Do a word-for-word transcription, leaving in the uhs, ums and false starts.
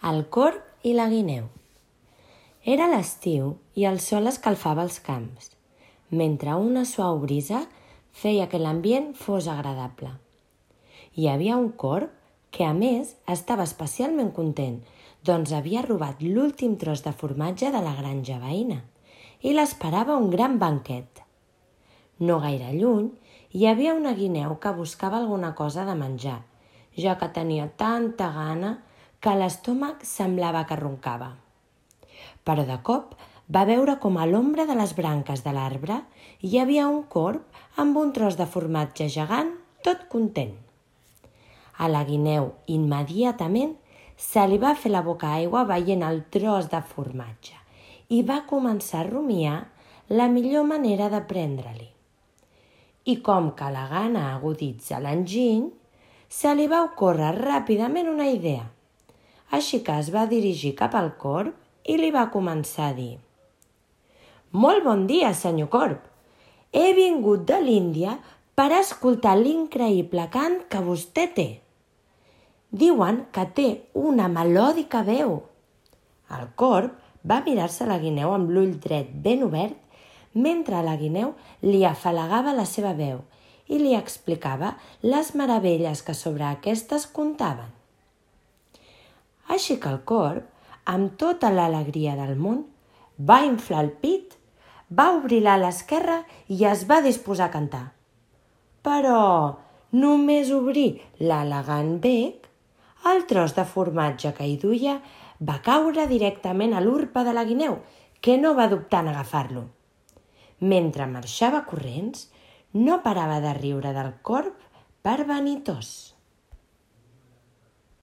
El corb i la guineu. Era l'estiu i el sol escalfava els camps, mentre una suau brisa feia que l'ambient fos agradable. Hi havia un corb que, a més, estava especialment content, doncs havia robat l'últim tros de formatge de la granja veïna i l'esperava un gran banquet. No gaire lluny hi havia una guineu que buscava alguna cosa de menjar, ja que tenia tanta gana que l'estómac semblava que roncava. Però de cop va veure com a l'ombra de les branques de l'arbre hi havia un corb amb un tros de formatge gegant, tot content. A la guineu, immediatament, se li va fer la boca aigua veient el tros de formatge i va començar a rumiar la millor manera de prendre-li. I com que la gana aguditza l'enginy, se li va ocórrer ràpidament una idea. Així que es va dirigir cap al corb i li va començar a dir: «Molt bon dia, senyor corb! He vingut de l'Índia per escoltar l'increïble cant que vostè té. Diuen que té una melòdica veu». El corb va mirar-se la guineu amb l'ull dret ben obert mentre la guineu li afalagava la seva veu i li explicava les meravelles que sobre aquestes contaven. Així que el corb, amb tota l'alegria del món, va inflar el pit, va obrir l'ala esquerra i es va disposar a cantar. Però, només obrir l'elegant bec, el tros de formatge que hi duia va caure directament a l'urpa de la guineu, que no va dubtar en agafar-lo. Mentre marxava corrents, no parava de riure del corb per vanitós.